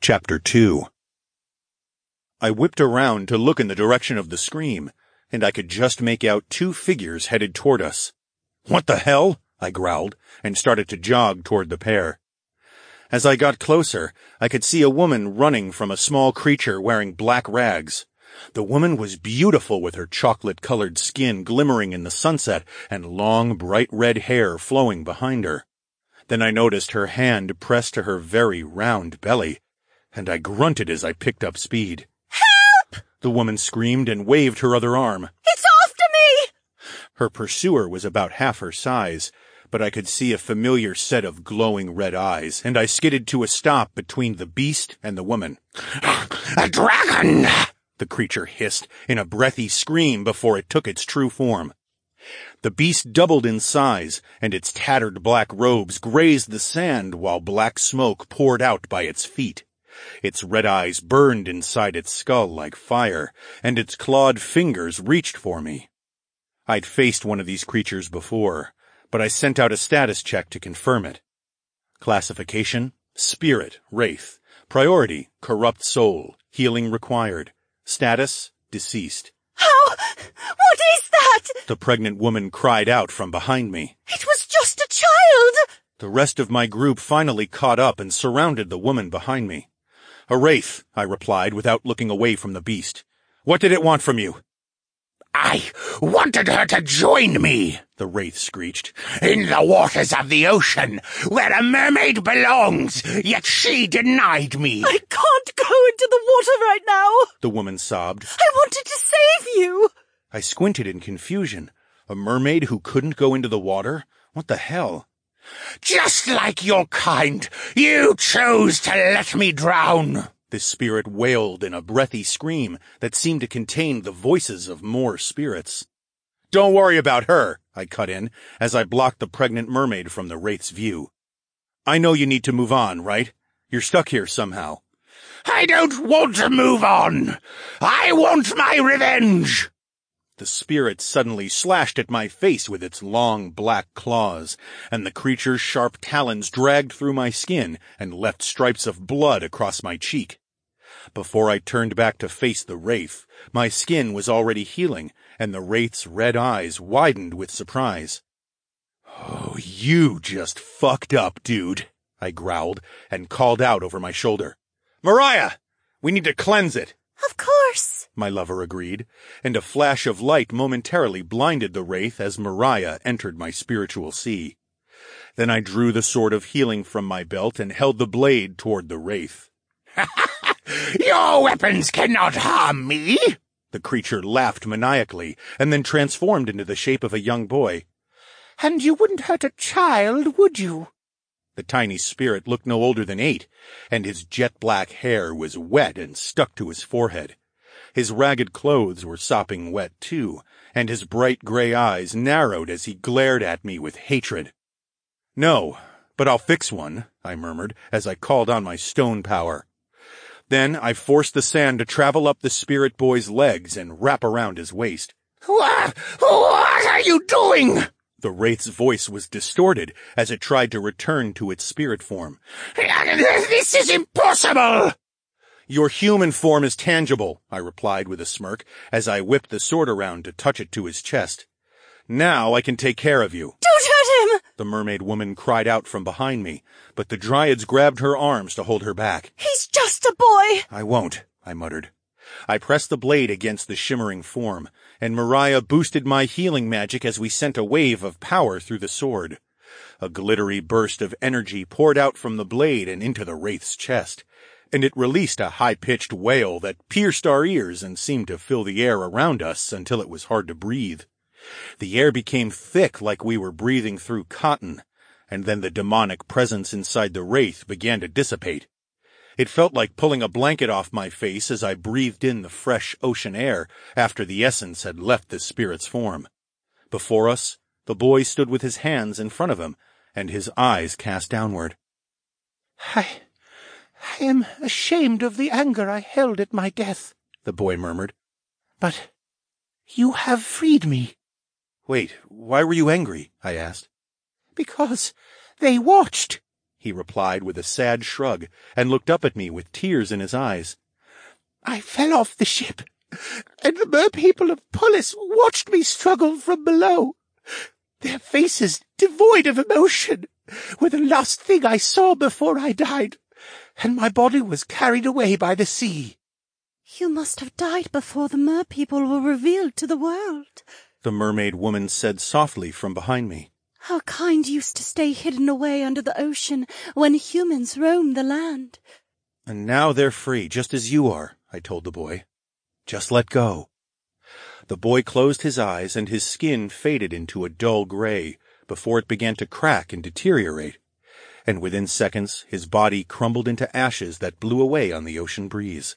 Chapter 2. I whipped around to look in the direction of the scream, and I could just make out two figures headed toward us. "What the hell?" I growled, and started to jog toward the pair. As I got closer, I could see a woman running from a small creature wearing black rags. The woman was beautiful with her chocolate-colored skin glimmering in the sunset and long, bright red hair flowing behind her. Then I noticed her hand pressed to her very round belly, and I grunted as I picked up speed. "Help!" The woman screamed and waved her other arm. "It's after me!" Her pursuer was about half her size, but I could see a familiar set of glowing red eyes, and I skidded to a stop between the beast and the woman. "A dragon!" the creature hissed in a breathy scream before it took its true form. The beast doubled in size, and its tattered black robes grazed the sand while black smoke poured out by its feet. Its red eyes burned inside its skull like fire, and its clawed fingers reached for me. I'd faced one of these creatures before, but I sent out a status check to confirm it. Classification: Spirit, Wraith. Priority: Corrupt Soul. Healing required. Status: Deceased. "How? What is that?" The pregnant woman cried out from behind me. "It was just a child!" The rest of my group finally caught up and surrounded the woman behind me. "A wraith," I replied without looking away from the beast. "What did it want from you?" "I wanted her to join me," the wraith screeched, "in the waters of the ocean, where a mermaid belongs, yet she denied me." "I can't go into the water right now," the woman sobbed. "I wanted to save you." I squinted in confusion. A mermaid who couldn't go into the water? What the hell? "Just like your kind, you chose to let me drown," this spirit wailed in a breathy scream that seemed to contain the voices of more spirits. "Don't worry about her," I cut in, as I blocked the pregnant mermaid from the wraith's view. "I know you need to move on, right? You're stuck here somehow." "I don't want to move on. I want my revenge." The spirit suddenly slashed at my face with its long black claws, and the creature's sharp talons dragged through my skin and left stripes of blood across my cheek. Before I turned back to face the wraith, my skin was already healing, and the wraith's red eyes widened with surprise. "Oh, you just fucked up, dude," I growled and called out over my shoulder. "Mariah, we need to cleanse it." "Of course," my lover agreed, and a flash of light momentarily blinded the wraith as Mariah entered my spiritual sea. Then I drew the sword of healing from my belt and held the blade toward the wraith. "Your weapons cannot harm me," the creature laughed maniacally and then transformed into the shape of a young boy. "And you wouldn't hurt a child, would you?" The tiny spirit looked no older than 8, and his jet-black hair was wet and stuck to his forehead. His ragged clothes were sopping wet, too, and his bright gray eyes narrowed as he glared at me with hatred. "No, but I'll fix one," I murmured as I called on my stone power. Then I forced the sand to travel up the spirit boy's legs and wrap around his waist. What are you doing?" The wraith's voice was distorted as it tried to return to its spirit form. "This is impossible!" "Your human form is tangible," I replied with a smirk as I whipped the sword around to touch it to his chest. "Now I can take care of you." "Don't hurt him!" the mermaid woman cried out from behind me, but the dryads grabbed her arms to hold her back. "He's just a boy." "I won't," I muttered. I pressed the blade against the shimmering form, and Mariah boosted my healing magic as we sent a wave of power through the sword. A glittery burst of energy poured out from the blade and into the wraith's chest, and it released a high-pitched wail that pierced our ears and seemed to fill the air around us until it was hard to breathe. The air became thick like we were breathing through cotton, and then the demonic presence inside the wraith began to dissipate. It felt like pulling a blanket off my face as I breathed in the fresh ocean air after the essence had left the spirit's form. Before us, the boy stood with his hands in front of him and his eyes cast downward. I am ashamed of the anger I held at my death," the boy murmured. "But you have freed me." "Wait, why were you angry?" I asked. "Because they watched," he replied with a sad shrug, and looked up at me with tears in his eyes. I fell off the ship, and the merpeople of Polis watched me struggle from below. Their faces devoid of emotion were the last thing I saw before I died, and my body was carried away by the sea. You must have died before the merpeople were revealed to the world, the mermaid woman said softly from behind me. Our kind used to stay hidden away under the ocean when humans roamed the land. And now they're free, just as you are, I told the boy. Just let go. The boy closed his eyes, and his skin faded into a dull gray before it began to crack and deteriorate, and within seconds his body crumbled into ashes that blew away on the ocean breeze.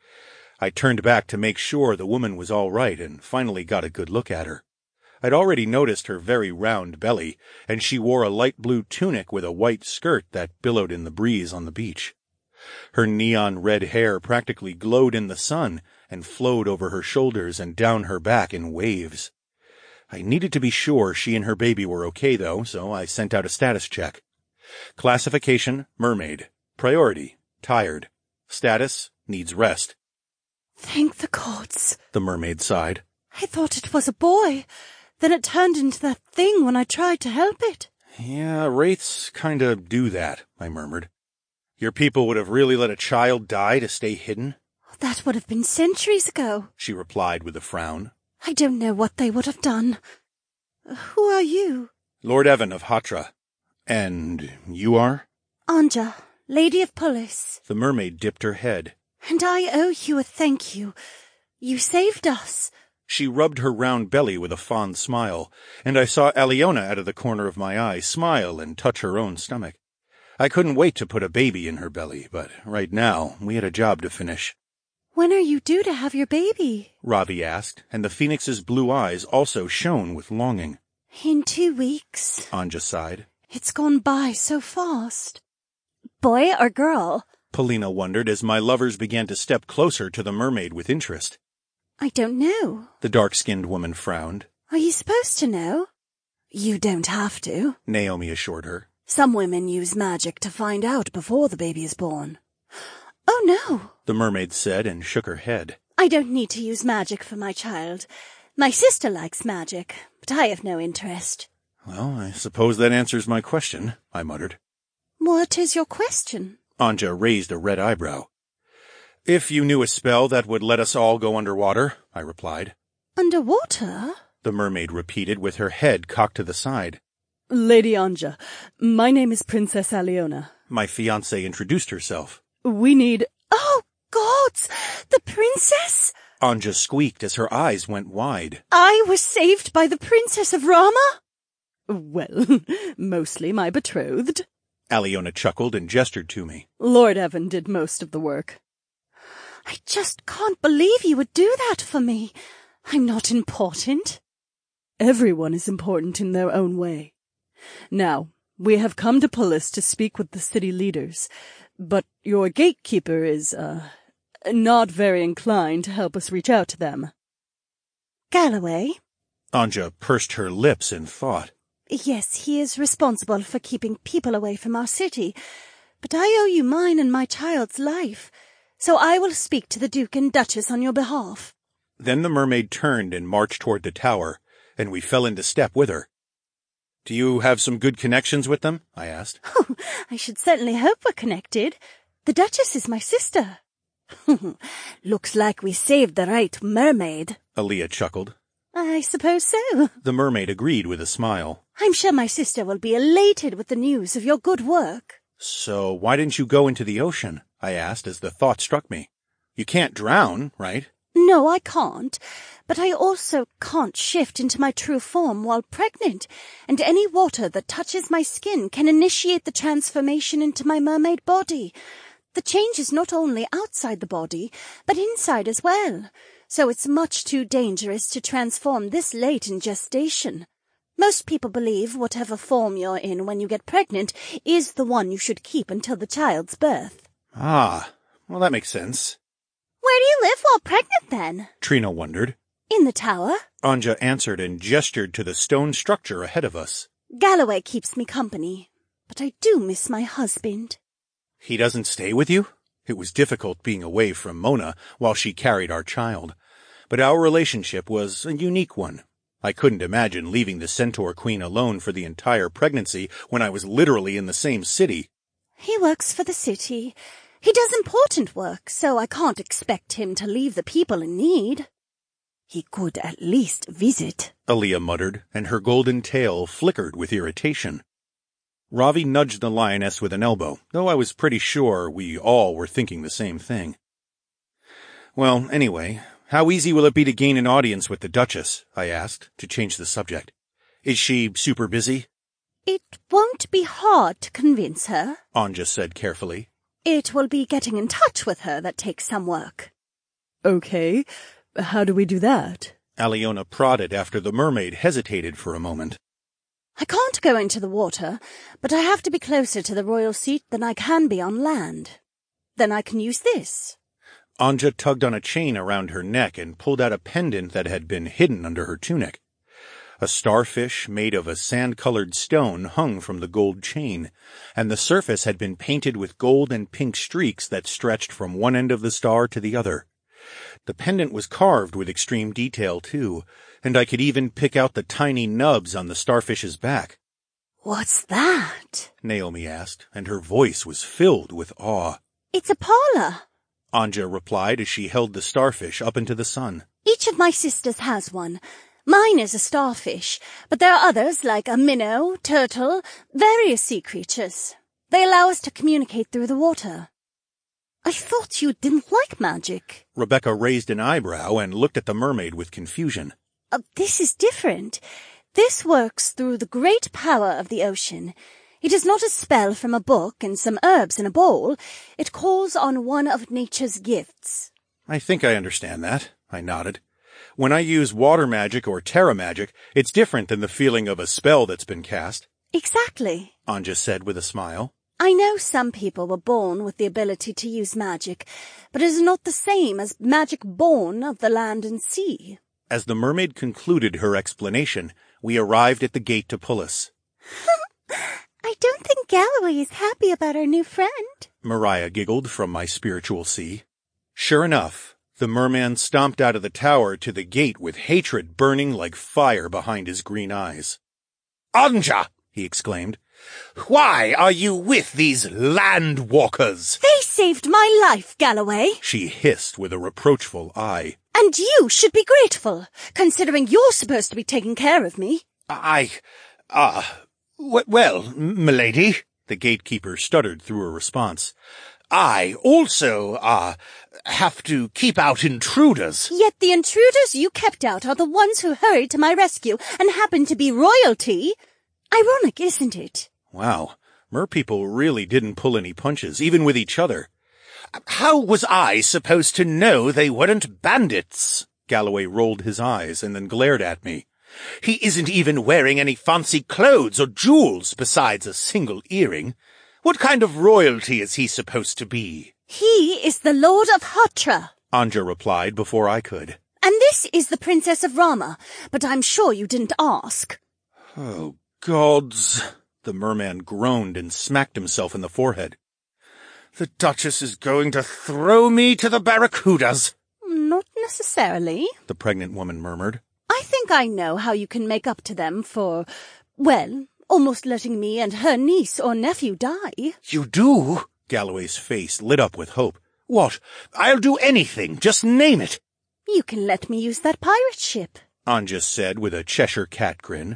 I turned back to make sure the woman was all right and finally got a good look at her. I'd already noticed her very round belly, and she wore a light blue tunic with a white skirt that billowed in the breeze on the beach. Her neon red hair practically glowed in the sun and flowed over her shoulders and down her back in waves. I needed to be sure she and her baby were okay, though, so I sent out a status check. Classification, mermaid. Priority, tired. Status, needs rest. Thank the gods, the mermaid sighed. I thought it was a boy. Then it turned into that thing when I tried to help it. Yeah, wraiths kinda do that, I murmured. Your people would have really let a child die to stay hidden? That would have been centuries ago, she replied with a frown. I don't know what they would have done. Who are you? Lord Evan of Hatra. And you are? Anja, Lady of Polis. The mermaid dipped her head. And I owe you a thank you. You saved us. She rubbed her round belly with a fond smile, and I saw Aliona out of the corner of my eye smile and touch her own stomach. I couldn't wait to put a baby in her belly, but right now we had a job to finish. When are you due to have your baby? Ravi asked, and the phoenix's blue eyes also shone with longing. In 2 weeks. Anja sighed. It's gone by so fast. Boy or girl? Polina wondered as my lovers began to step closer to the mermaid with interest. I don't know. The dark-skinned woman frowned. Are you supposed to know? You don't have to, Naomi assured her. Some women use magic to find out before the baby is born. Oh, no, the mermaid said and shook her head. I don't need to use magic for my child. My sister likes magic, but I have no interest. Well, I suppose that answers my question, I muttered. What is your question? Anja raised a red eyebrow. If you knew a spell that would let us all go underwater, I replied. Underwater? The mermaid repeated with her head cocked to the side. Lady Anja, my name is Princess Aliona. My fiancée introduced herself. We need... Oh, gods! The princess? Anja squeaked as her eyes went wide. I was saved by the Princess of Rama? Well, mostly my betrothed. Aliona chuckled and gestured to me. Lord Evan did most of the work. I just can't believe you would do that for me. I'm not important. Everyone is important in their own way. Now, we have come to Polis to speak with the city leaders, but your gatekeeper is, not very inclined to help us reach out to them. Galloway? Anja pursed her lips in thought. Yes, he is responsible for keeping people away from our city, but I owe you mine and my child's life, so I will speak to the Duke and Duchess on your behalf. Then the mermaid turned and marched toward the tower, and we fell into step with her. Do you have some good connections with them? I asked. Oh, I should certainly hope we're connected. The Duchess is my sister. Looks like we saved the right mermaid. Aaliyah chuckled. I suppose so. The mermaid agreed with a smile. I'm sure my sister will be elated with the news of your good work. So why didn't you go into the ocean? I asked as the thought struck me. You can't drown, right? No, I can't. But I also can't shift into my true form while pregnant, and any water that touches my skin can initiate the transformation into my mermaid body. The change is not only outside the body, but inside as well, so it's much too dangerous to transform this late in gestation. Most people believe whatever form you're in when you get pregnant is the one you should keep until the child's birth. Ah, well that makes sense. Where do you live while pregnant, then? Trina wondered. In the tower. Anja answered and gestured to the stone structure ahead of us. Galloway keeps me company, but I do miss my husband. He doesn't stay with you? It was difficult being away from Mona while she carried our child, but our relationship was a unique one. I couldn't imagine leaving the Centaur Queen alone for the entire pregnancy when I was literally in the same city. He works for the city. He does important work, so I can't expect him to leave the people in need. He could at least visit, Aaliyah muttered, and her golden tail flickered with irritation. Ravi nudged the lioness with an elbow, though I was pretty sure we all were thinking the same thing. Well, anyway, how easy will it be to gain an audience with the Duchess? I asked, to change the subject. Is she super busy? It won't be hard to convince her, Anja said carefully. It will be getting in touch with her that takes some work. Okay, how do we do that? Aliona prodded after the mermaid hesitated for a moment. I can't go into the water, but I have to be closer to the royal seat than I can be on land. Then I can use this. Anja tugged on a chain around her neck and pulled out a pendant that had been hidden under her tunic. A starfish made of a sand-colored stone hung from the gold chain, and the surface had been painted with gold and pink streaks that stretched from one end of the star to the other. The pendant was carved with extreme detail, too, and I could even pick out the tiny nubs on the starfish's back. What's that? Naomi asked, and her voice was filled with awe. It's a parlor. Anja replied as she held the starfish up into the sun. Each of my sisters has one. Mine is a starfish, but there are others like a minnow, turtle, various sea creatures. They allow us to communicate through the water. I thought you didn't like magic. Rebecca raised an eyebrow and looked at the mermaid with confusion. This is different. This works through the great power of the ocean. It is not a spell from a book and some herbs in a bowl. It calls on one of nature's gifts. I think I understand that, I nodded. When I use water magic or terra magic, it's different than the feeling of a spell that's been cast. Exactly, Anja said with a smile. I know some people were born with the ability to use magic, but it is not the same as magic born of the land and sea. As the mermaid concluded her explanation, we arrived at the gate to Pulis. I don't think Galloway is happy about our new friend, Mariah giggled from my spiritual sea. Sure enough, the merman stomped out of the tower to the gate with hatred burning like fire behind his green eyes. Anja, he exclaimed. Why are you with these land walkers? They saved my life, Galloway, She hissed with a reproachful eye. and you should be grateful, considering you're supposed to be taking care of me. Well, milady, The gatekeeper stuttered through a response. I also, have to keep out intruders. Yet the intruders you kept out are the ones who hurried to my rescue and happen to be royalty. Ironic, isn't it? Wow, merpeople really didn't pull any punches, even with each other. How was I supposed to know they weren't bandits? Galloway rolled his eyes and then glared at me. He isn't even wearing any fancy clothes or jewels besides a single earring. What kind of royalty is he supposed to be? He is the Lord of Hatra. Anja replied before I could. And this is the Princess of Rama, but I'm sure you didn't ask. Oh, gods! The merman groaned and smacked himself in the forehead. The Duchess is going to throw me to the barracudas. Not necessarily. The pregnant woman murmured. I think I know how you can make up to them for, well, almost letting me and her niece or nephew die. You do? Galloway's face lit up with hope. What? I'll do anything. Just name it. You can let me use that pirate ship. Anja said with a Cheshire cat grin.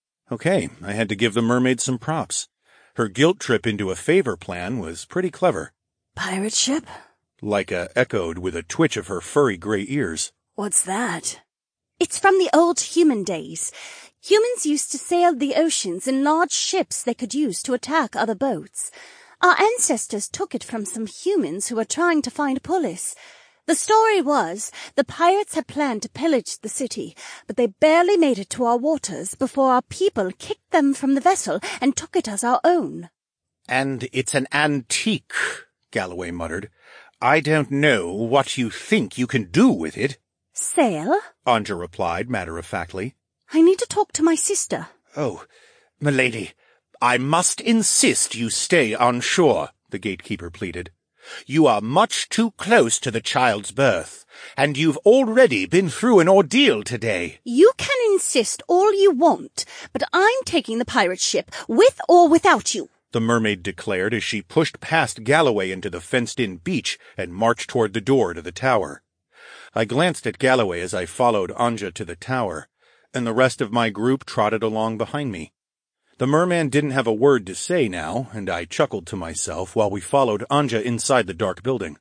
Okay, I had to give the mermaid some props. Her guilt trip into a favor plan was pretty clever. Pirate ship? Laika echoed with a twitch of her furry gray ears. What's that? It's from the old human days. Humans used to sail the oceans in large ships they could use to attack other boats. Our ancestors took it from some humans who were trying to find Pulis. The story was the pirates had planned to pillage the city, but they barely made it to our waters before our people kicked them from the vessel and took it as our own. And it's an antique, Galloway muttered. I don't know what you think you can do with it. Sail? Anja replied matter-of-factly. I need to talk to my sister. Oh, milady, I must insist you stay on shore, the gatekeeper pleaded. You are much too close to the child's birth, and you've already been through an ordeal today. You can insist all you want, but I'm taking the pirate ship, with or without you, the mermaid declared as she pushed past Galloway into the fenced-in beach and marched toward the door to the tower. I glanced at Galloway as I followed Anja to the tower, and the rest of my group trotted along behind me. The merman didn't have a word to say now, and I chuckled to myself while we followed Anja inside the dark building.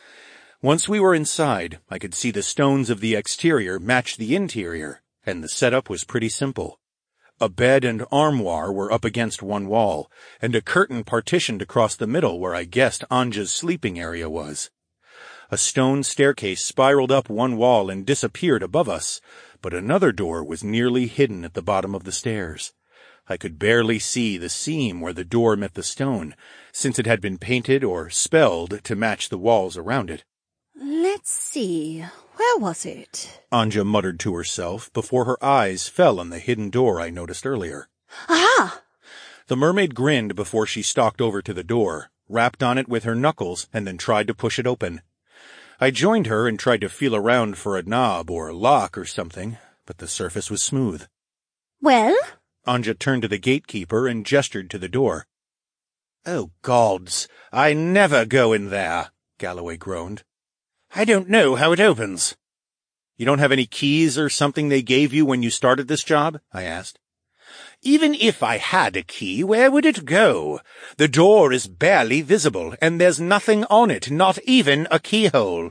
Once we were inside, I could see the stones of the exterior match the interior, and the setup was pretty simple. A bed and armoire were up against one wall, and a curtain partitioned across the middle where I guessed Anja's sleeping area was. A stone staircase spiraled up one wall and disappeared above us, but another door was nearly hidden at the bottom of the stairs. I could barely see the seam where the door met the stone, since it had been painted or spelled to match the walls around it. Let's see, where was it? Anja muttered to herself before her eyes fell on the hidden door I noticed earlier. Aha! The mermaid grinned before she stalked over to the door, rapped on it with her knuckles, and then tried to push it open. I joined her and tried to feel around for a knob or lock or something, but the surface was smooth. Well? Anja turned to the gatekeeper and gestured to the door. "Oh, gods, I never go in there," Galloway groaned. "I don't know how it opens." "You don't have any keys or something they gave you when you started this job?" I asked. "Even if I had a key, where would it go? The door is barely visible, and there's nothing on it, not even a keyhole."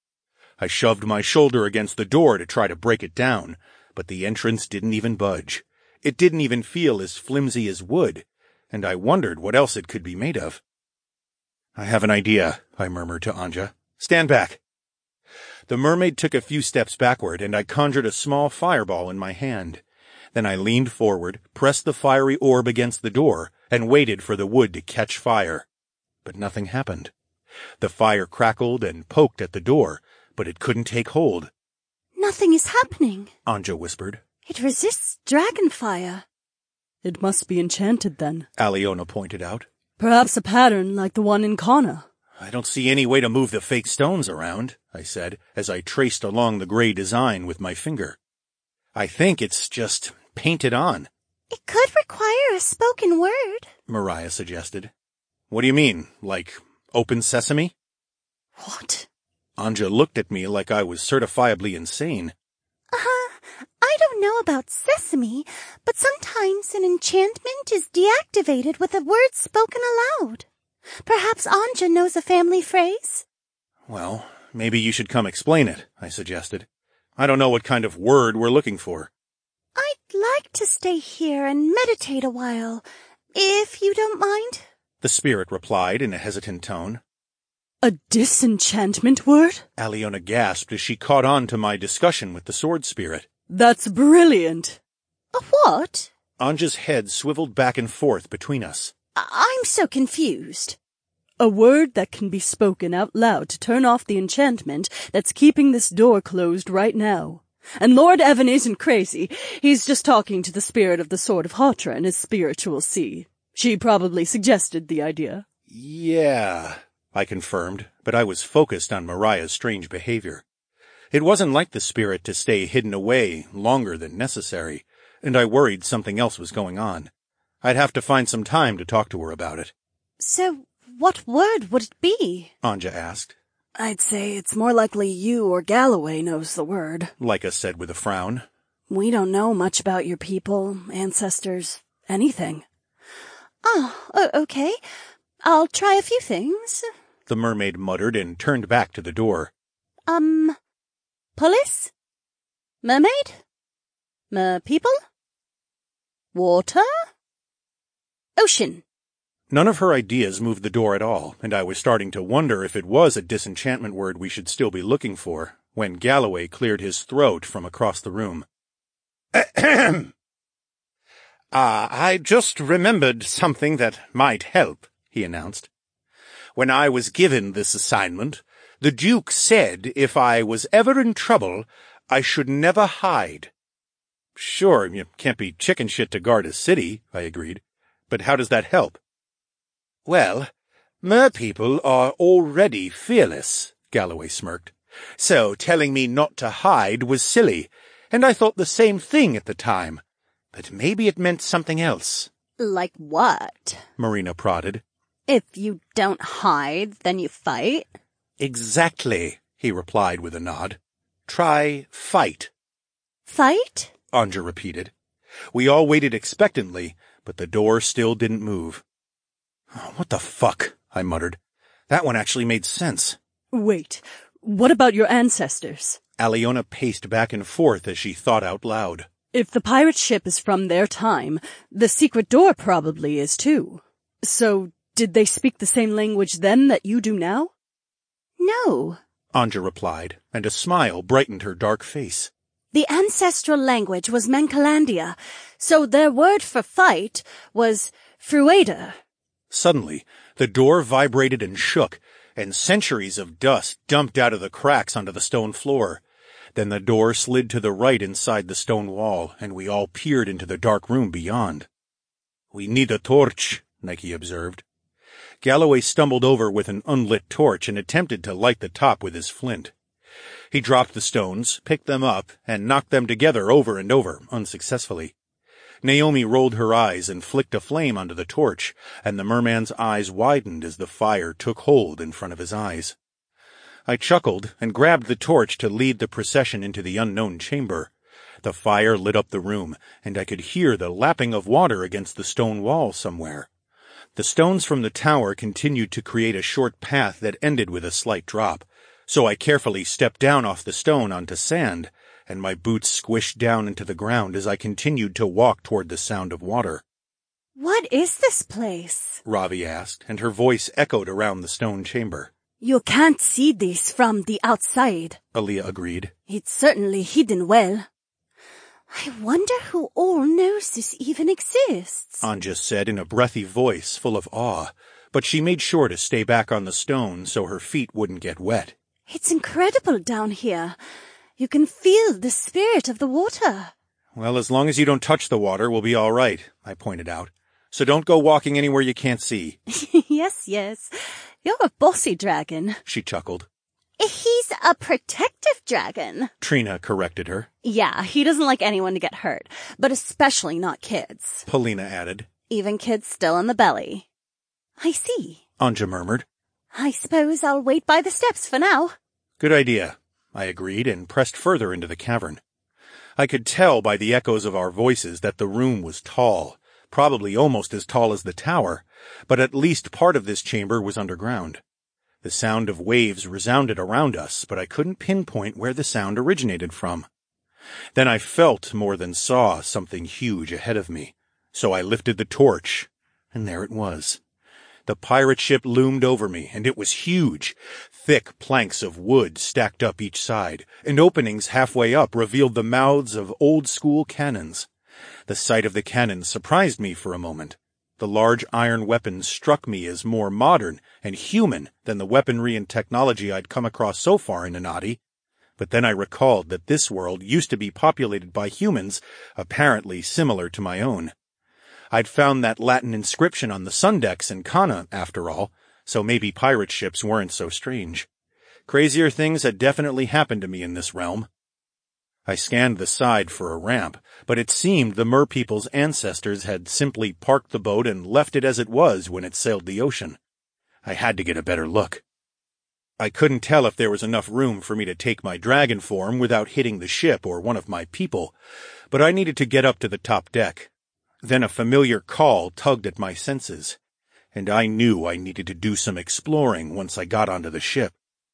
I shoved my shoulder against the door to try to break it down, but the entrance didn't even budge. It didn't even feel as flimsy as wood, and I wondered what else it could be made of. "I have an idea," I murmured to Anja. "Stand back." The mermaid took a few steps backward, and I conjured a small fireball in my hand. Then I leaned forward, pressed the fiery orb against the door, and waited for the wood to catch fire. But nothing happened. The fire crackled and poked at the door, but it couldn't take hold. Nothing is happening, Anja whispered. It resists dragon fire. It must be enchanted, then, Aliona pointed out. Perhaps a pattern like the one in Kana. "I don't see any way to move the fake stones around," I said, as I traced along the gray design with my finger. "I think it's just painted on." It could require a spoken word, Mariah suggested. "What do you mean, like open sesame?" What? Anja looked at me like I was certifiably insane. I don't know about sesame, but sometimes an enchantment is deactivated with a word spoken aloud. Perhaps Anja knows a family phrase? "Well, maybe you should come explain it," I suggested. "I don't know what kind of word we're looking for." I'd like to stay here and meditate a while, if you don't mind, the spirit replied in a hesitant tone. A disenchantment word? Aliona gasped as she caught on to my discussion with the sword spirit. That's brilliant. A what? Anja's head swiveled back and forth between us. I'm so confused. A word that can be spoken out loud to turn off the enchantment that's keeping this door closed right now. And Lord Evan isn't crazy. He's just talking to the spirit of the Sword of Hatra in his spiritual sea. She probably suggested the idea. "Yeah," I confirmed, but I was focused on Mariah's strange behavior. It wasn't like the spirit to stay hidden away longer than necessary, and I worried something else was going on. I'd have to find some time to talk to her about it. So, what word would it be? Anja asked. I'd say it's more likely you or Galloway knows the word, Leica said with a frown. We don't know much about your people, ancestors, anything. Oh, okay. I'll try a few things. The mermaid muttered and turned back to the door. Police? Mermaid? Mer-people? Water? Ocean. None of her ideas moved the door at all, and I was starting to wonder if it was a disenchantment word we should still be looking for, when Galloway cleared his throat from across the room. I just remembered something that might help, he announced. When I was given this assignment, the Duke said if I was ever in trouble, I should never hide. Sure, you can't be chicken shit to guard a city, I agreed, But how does that help? Well, merpeople are already fearless, Galloway smirked. So telling me not to hide was silly, and I thought the same thing at the time. But maybe it meant something else. Like what? Marina prodded. If you don't hide, then you fight? Exactly, he replied with a nod. Try fight. Fight? Anja repeated. We all waited expectantly, but the door still didn't move. Oh, what the fuck? I muttered. That one actually made sense. Wait, what about your ancestors? Aliona paced back and forth as she thought out loud. If the pirate ship is from their time, the secret door probably is too. So, did they speak the same language then that you do now? No. Anja replied, and a smile brightened her dark face. The ancestral language was Menkalandia, so their word for fight was Frueda. Suddenly, the door vibrated and shook, and centuries of dust dumped out of the cracks onto the stone floor. Then the door slid to the right inside the stone wall, and we all peered into the dark room beyond. We need a torch, Nike observed. Galloway stumbled over with an unlit torch and attempted to light the top with his flint. He dropped the stones, picked them up, and knocked them together over and over, unsuccessfully. Naomi rolled her eyes and flicked a flame onto the torch, and the merman's eyes widened as the fire took hold in front of his eyes. I chuckled and grabbed the torch to lead the procession into the unknown chamber. The fire lit up the room, and I could hear the lapping of water against the stone wall somewhere. The stones from the tower continued to create a short path that ended with a slight drop, so I carefully stepped down off the stone onto sand, and my boots squished down into the ground as I continued to walk toward the sound of water. What is this place? Ravi asked, and her voice echoed around the stone chamber. You can't see this from the outside. Aaliyah agreed. It's certainly hidden well. I wonder who all knows this even exists. Anja said in a breathy voice full of awe, but she made sure to stay back on the stone so her feet wouldn't get wet. It's incredible down here. You can feel the spirit of the water. Well, as long as you don't touch the water, we'll be all right, I pointed out. So don't go walking anywhere you can't see. Yes. You're a bossy dragon. She chuckled. He's a protective dragon. Trina corrected her. Yeah, he doesn't like anyone to get hurt, but especially not kids. Polina added. Even kids still in the belly. I see. Anja murmured. I suppose I'll wait by the steps for now. Good idea, I agreed and pressed further into the cavern. I could tell by the echoes of our voices that the room was tall, probably almost as tall as the tower, but at least part of this chamber was underground. The sound of waves resounded around us, but I couldn't pinpoint where the sound originated from. Then I felt more than saw something huge ahead of me, so I lifted the torch, and there it was. The pirate ship loomed over me, and it was huge. Thick planks of wood stacked up each side, and openings halfway up revealed the mouths of old-school cannons. The sight of the cannons surprised me for a moment. The large iron weapons struck me as more modern and human than the weaponry and technology I'd come across so far in Enadi. But then I recalled that this world used to be populated by humans, apparently similar to my own. I'd found that Latin inscription on the Sundecks in Kana, after all, so maybe pirate ships weren't so strange. Crazier things had definitely happened to me in this realm. I scanned the side for a ramp, but it seemed the merpeople's ancestors had simply parked the boat and left it as it was when it sailed the ocean. I had to get a better look. I couldn't tell if there was enough room for me to take my dragon form without hitting the ship or one of my people, but I needed to get up to the top deck. Then a familiar call tugged at my senses, and I knew I needed to do some exploring once I got onto the ship.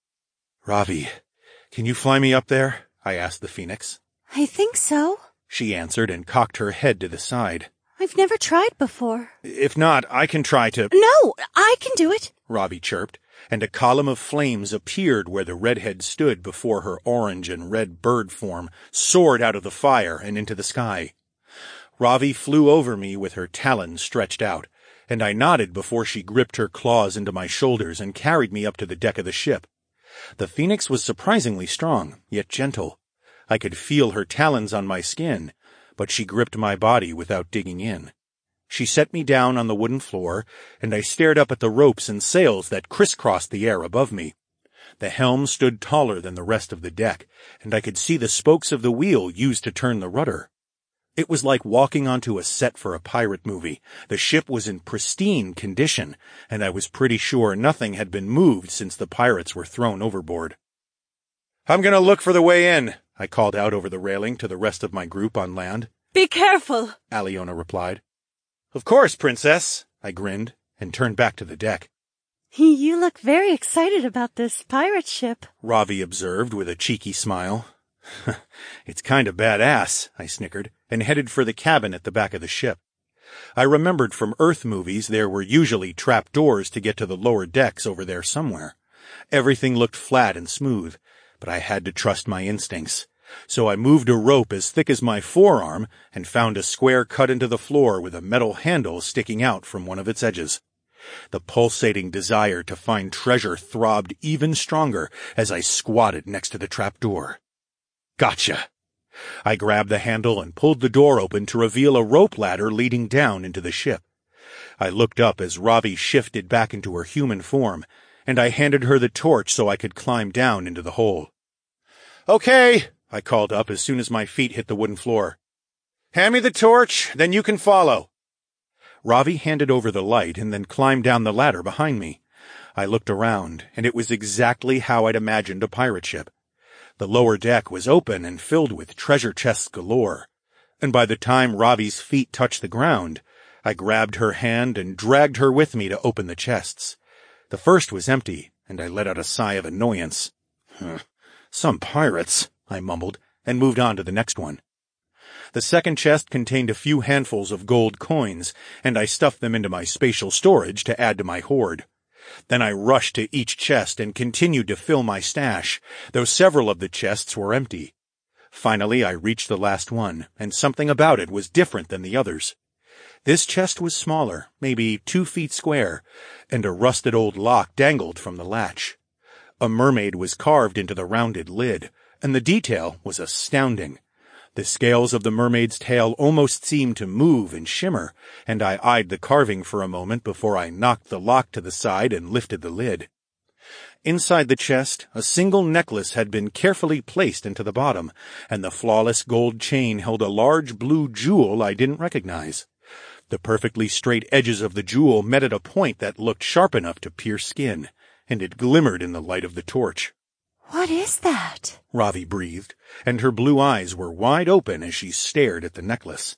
Ravi, can you fly me up there? I asked the Phoenix. I think so. She answered and cocked her head to the side. I've never tried before. If not, I can try to— No, I can do it. Ravi chirped, and a column of flames appeared where the redhead stood before her orange and red bird form soared out of the fire and into the sky. Ravi flew over me with her talons stretched out, and I nodded before she gripped her claws into my shoulders and carried me up to the deck of the ship. The Phoenix was surprisingly strong, yet gentle. I could feel her talons on my skin, but she gripped my body without digging in. She set me down on the wooden floor, and I stared up at the ropes and sails that crisscrossed the air above me. The helm stood taller than the rest of the deck, and I could see the spokes of the wheel used to turn the rudder. It was like walking onto a set for a pirate movie. The ship was in pristine condition, and I was pretty sure nothing had been moved since the pirates were thrown overboard. "I'm going to look for the way in," I called out over the railing to the rest of my group on land. Be careful, Aliona replied. "Of course, Princess," I grinned and turned back to the deck. You look very excited about this pirate ship, Ravi observed with a cheeky smile. "It's kind of badass," I snickered, and headed for the cabin at the back of the ship. I remembered from Earth movies there were usually trap doors to get to the lower decks over there somewhere. Everything looked flat and smooth, but I had to trust my instincts. So I moved a rope as thick as my forearm and found a square cut into the floor with a metal handle sticking out from one of its edges. The pulsating desire to find treasure throbbed even stronger as I squatted next to the trap door. Gotcha! I grabbed the handle and pulled the door open to reveal a rope ladder leading down into the ship. I looked up as Ravi shifted back into her human form, and I handed her the torch so I could climb down into the hole. "Okay," I called up as soon as my feet hit the wooden floor. "Hand me the torch, then you can follow." Ravi handed over the light and then climbed down the ladder behind me. I looked around, and it was exactly how I'd imagined a pirate ship. The lower deck was open and filled with treasure chests galore, and by the time Ravi's feet touched the ground, I grabbed her hand and dragged her with me to open the chests. The first was empty, and I let out a sigh of annoyance. "Some pirates," I mumbled, and moved on to the next one. The second chest contained a few handfuls of gold coins, and I stuffed them into my spatial storage to add to my hoard. Then I rushed to each chest and continued to fill my stash, though several of the chests were empty. Finally, I reached the last one, and something about it was different than the others. This chest was smaller, maybe 2 feet square, and a rusted old lock dangled from the latch. A mermaid was carved into the rounded lid, and the detail was astounding. The scales of the mermaid's tail almost seemed to move and shimmer, and I eyed the carving for a moment before I knocked the lock to the side and lifted the lid. Inside the chest, a single necklace had been carefully placed into the bottom, and the flawless gold chain held a large blue jewel I didn't recognize. The perfectly straight edges of the jewel met at a point that looked sharp enough to pierce skin, and it glimmered in the light of the torch. What is that? Ravi breathed, and her blue eyes were wide open as she stared at the necklace.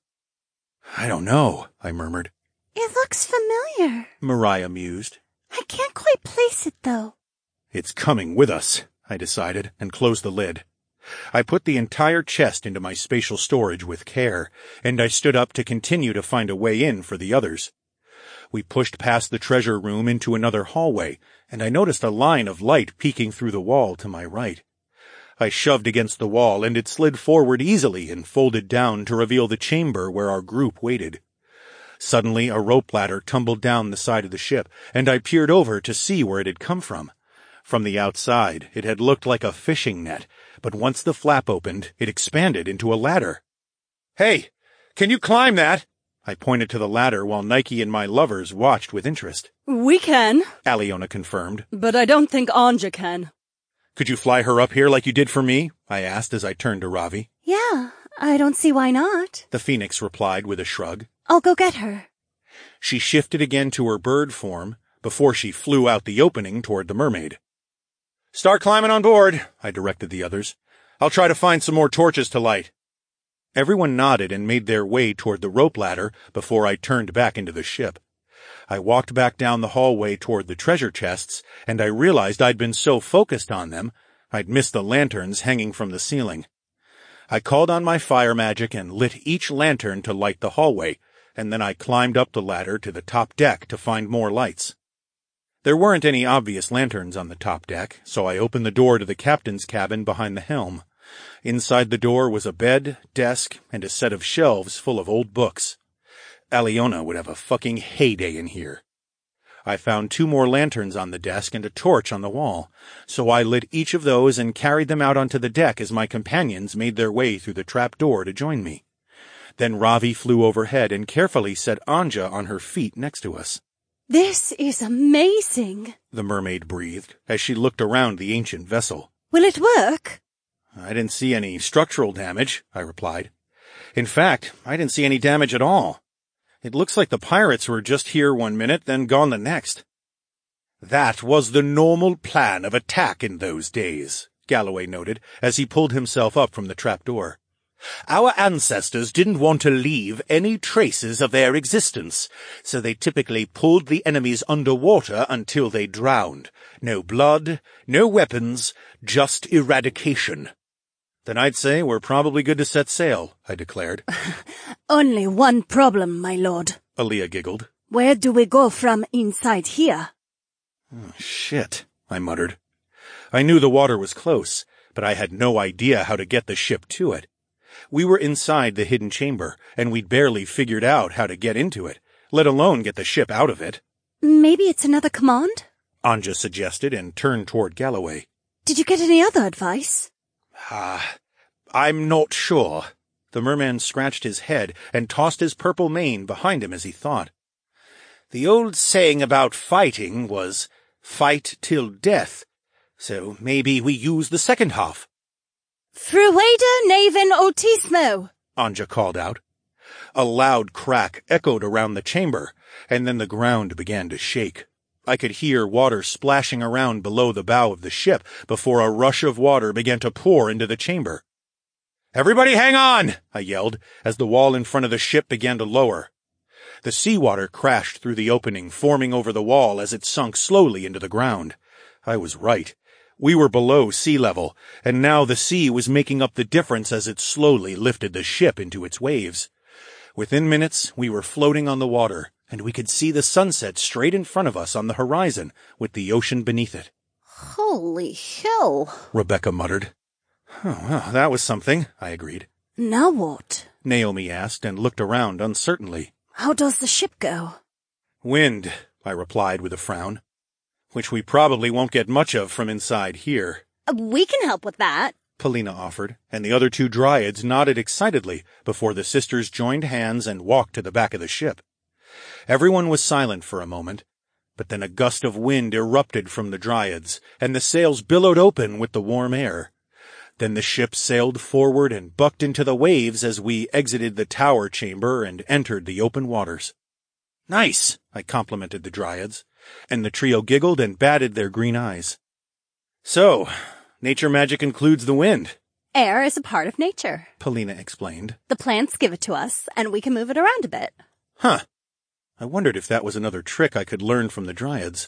I don't know, I murmured. It looks familiar, Mariah mused. I can't quite place it, though. It's coming with us, I decided, and closed the lid. I put the entire chest into my spatial storage with care, and I stood up to continue to find a way in for the others. We pushed past the treasure room into another hallway, and I noticed a line of light peeking through the wall to my right. I shoved against the wall, and it slid forward easily and folded down to reveal the chamber where our group waited. Suddenly, a rope ladder tumbled down the side of the ship, and I peered over to see where it had come from. From the outside, it had looked like a fishing net, but once the flap opened, it expanded into a ladder. Hey, can you climb that? I pointed to the ladder while Nike and my lovers watched with interest. We can, Aliona confirmed. but I don't think Anja can. Could you fly her up here like you did for me? I asked as I turned to Ravi. Yeah, I don't see why not. The phoenix replied with a shrug. I'll go get her. She shifted again to her bird form before she flew out the opening toward the mermaid. Start climbing on board, I directed the others. I'll try to find some more torches to light. Everyone nodded and made their way toward the rope ladder before I turned back into the ship. I walked back down the hallway toward the treasure chests, and I realized I'd been so focused on them, I'd missed the lanterns hanging from the ceiling. I called on my fire magic and lit each lantern to light the hallway, and then I climbed up the ladder to the top deck to find more lights. There weren't any obvious lanterns on the top deck, so I opened the door to the captain's cabin behind the helm. Inside the door was a bed, desk, and a set of shelves full of old books. Aliona would have a fucking heyday in here. I found 2 more lanterns on the desk and a torch on the wall, so I lit each of those and carried them out onto the deck as my companions made their way through the trap door to join me. Then Ravi flew overhead and carefully set Anja on her feet next to us. This is amazing, the mermaid breathed as she looked around the ancient vessel. Will it work? I didn't see any structural damage, I replied. In fact, I didn't see any damage at all. It looks like the pirates were just here one minute, then gone the next. That was the normal plan of attack in those days, Galloway noted as he pulled himself up from the trapdoor. Our ancestors didn't want to leave any traces of their existence, so they typically pulled the enemies underwater until they drowned. No blood, no weapons, just eradication. Then I'd say we're probably good to set sail, I declared. Only one problem, my lord, Aaliyah giggled. Where do we go from inside here? Oh, shit, I muttered. I knew the water was close, but I had no idea how to get the ship to it. We were inside the hidden chamber, and we'd barely figured out how to get into it, let alone get the ship out of it. Maybe it's another command? Anja suggested and turned toward Galloway. Did you get any other advice? I'm not sure. The merman scratched his head and tossed his purple mane behind him as he thought. The old saying about fighting was, fight till death, so maybe we use the second half. Frueda Naven Otismo, Anja called out. A loud crack echoed around the chamber, and then the ground began to shake. I could hear water splashing around below the bow of the ship before a rush of water began to pour into the chamber. Everybody hang on, I yelled, as the wall in front of the ship began to lower. The seawater crashed through the opening, forming over the wall as it sunk slowly into the ground. I was right. We were below sea level, and now the sea was making up the difference as it slowly lifted the ship into its waves. Within minutes, we were floating on the water, and we could see the sunset straight in front of us on the horizon, with the ocean beneath it. Holy hell, Rebecca muttered. Oh, well, that was something, I agreed. Now what? Naomi asked and looked around uncertainly. How does the ship go? Wind, I replied with a frown. Which we probably won't get much of from inside here. We can help with that, Polina offered, and the other two dryads nodded excitedly before the sisters joined hands and walked to the back of the ship. Everyone was silent for a moment, but then a gust of wind erupted from the dryads, and the sails billowed open with the warm air. Then the ship sailed forward and bucked into the waves as we exited the tower chamber and entered the open waters. Nice, I complimented the dryads, and the trio giggled and batted their green eyes. So, nature magic includes the wind. Air is a part of nature, Polina explained. The plants give it to us, and we can move it around a bit. Huh. I wondered if that was another trick I could learn from the dryads.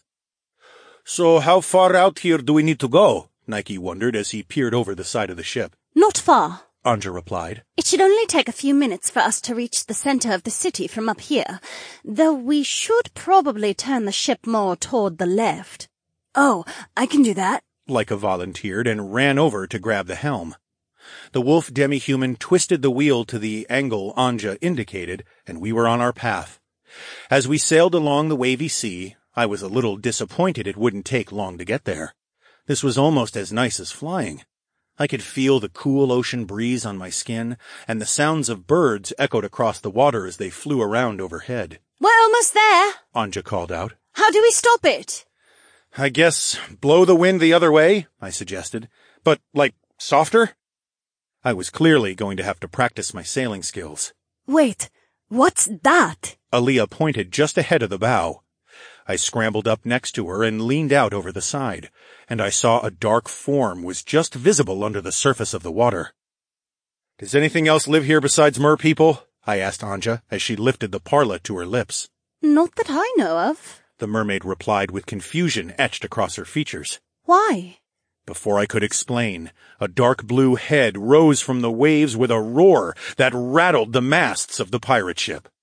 So how far out here do we need to go? Nike wondered as he peered over the side of the ship. Not far, Anja replied. It should only take a few minutes for us to reach the center of the city from up here, though we should probably turn the ship more toward the left. Oh, I can do that, Leica volunteered and ran over to grab the helm. The wolf demi-human twisted the wheel to the angle Anja indicated, and we were on our path. As we sailed along the wavy sea, I was a little disappointed it wouldn't take long to get there. This was almost as nice as flying. I could feel the cool ocean breeze on my skin, and the sounds of birds echoed across the water as they flew around overhead. We're almost there, Anja called out. How do we stop it? I guess blow the wind the other way, I suggested. But, softer? I was clearly going to have to practice my sailing skills. Wait, what's that? Aaliyah pointed just ahead of the bow. I scrambled up next to her and leaned out over the side, and I saw a dark form was just visible under the surface of the water. Does anything else live here besides merpeople? I asked Anja as she lifted the parla to her lips. Not that I know of, the mermaid replied with confusion etched across her features. Why? Before I could explain, a dark blue head rose from the waves with a roar that rattled the masts of the pirate ship.